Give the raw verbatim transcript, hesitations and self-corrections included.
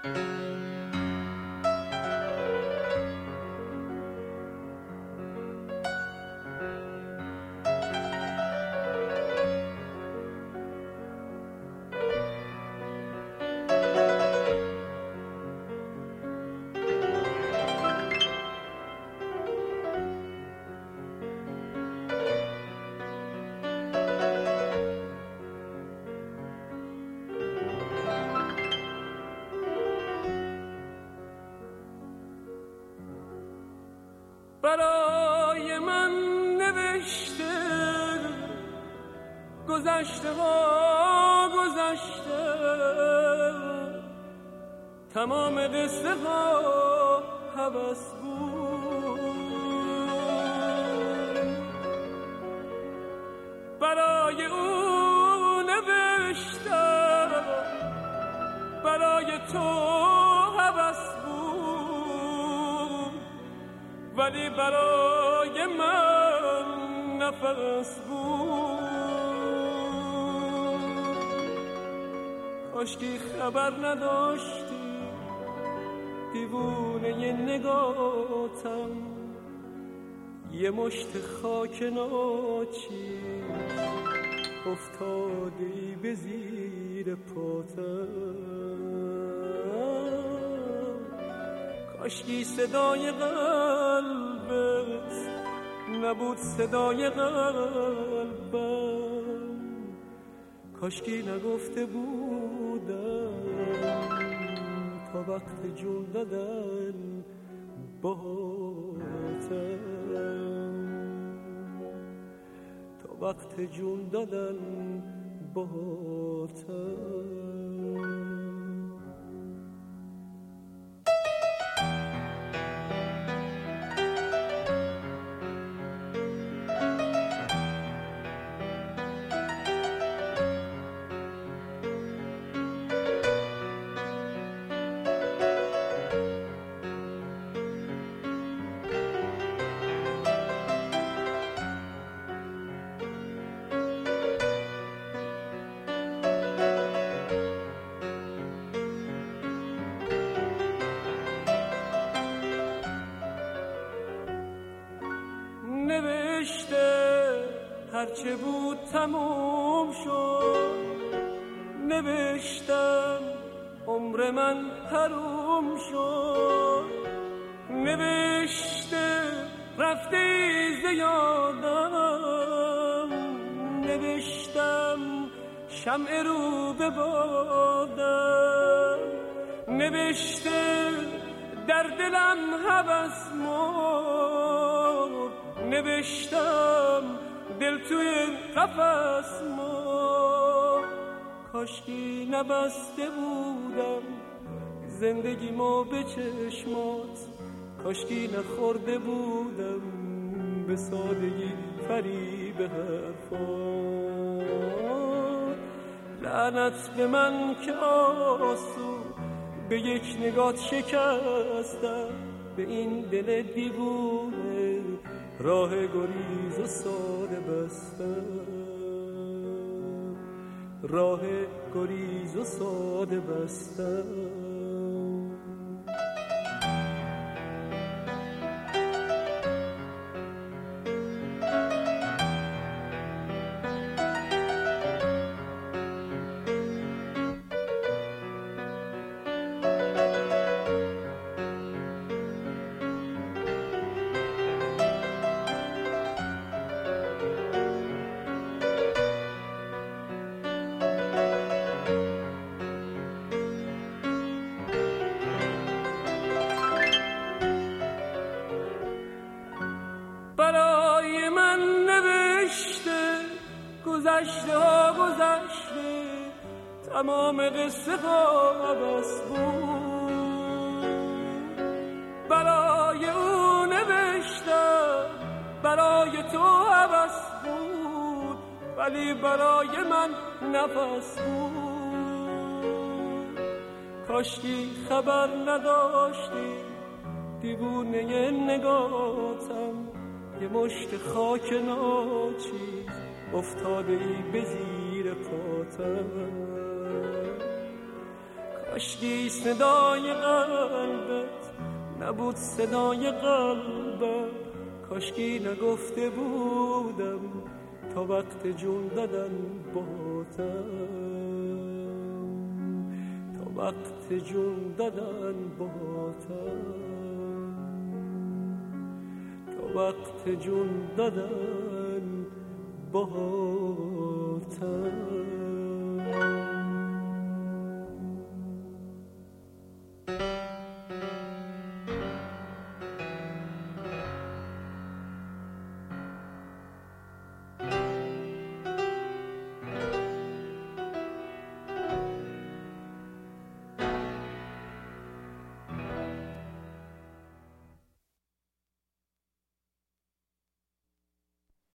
برای من نوشته گذشته ها گذشته، تمام قصه ها هوس بود. برای او نوشتم، برای تو هوس بود، ولی برای من نفس بود. کاشکی خبر نداشتی دیوونه ی نگاتم، یه مشت خاک ناچیز افتادی به زیر پاتم. کاشکی صدای قلبت نبود صدای قلبم، کاشکی نگفته بودم تا وقت جون دادن باهاتم، تا وقت جون دادن باهاتم. هرچه بود تموم شد، نوشتم عمر من حروم شد، نوشته رفته زیادم، نوشتم شمع رو به بادم، نوشته در دلم هوس مرد، نوشتم دل توی قفس ما. کاشکی نبسته بودم زندگیمو به چشمات، کاشکی نخورده بودم به سادگی فریب حرفات. لعنت به من که آسو به یک نگات شکستم، به این دل دیوونه راه گریز و ساده بستم، راه گریز و ساده بستم. برای من نوشته گذشته ها گذشته، تمام قصه ها عبث بود. برای او نوشتم، برای تو عبث بود، ولی برای من نفس بود. کاشکی خبر نداشتی دیوونه ی نگاتم، یه مشت خاک ناچیز افتاده ای به زیر پاتم. کاشکی صدای قلبت نبود صدای قلبم، کاشکی نگفته بودم تا وقت جون دادن باتم، تا وقت جون دادن باتم، تا وقت جون دادن باتم.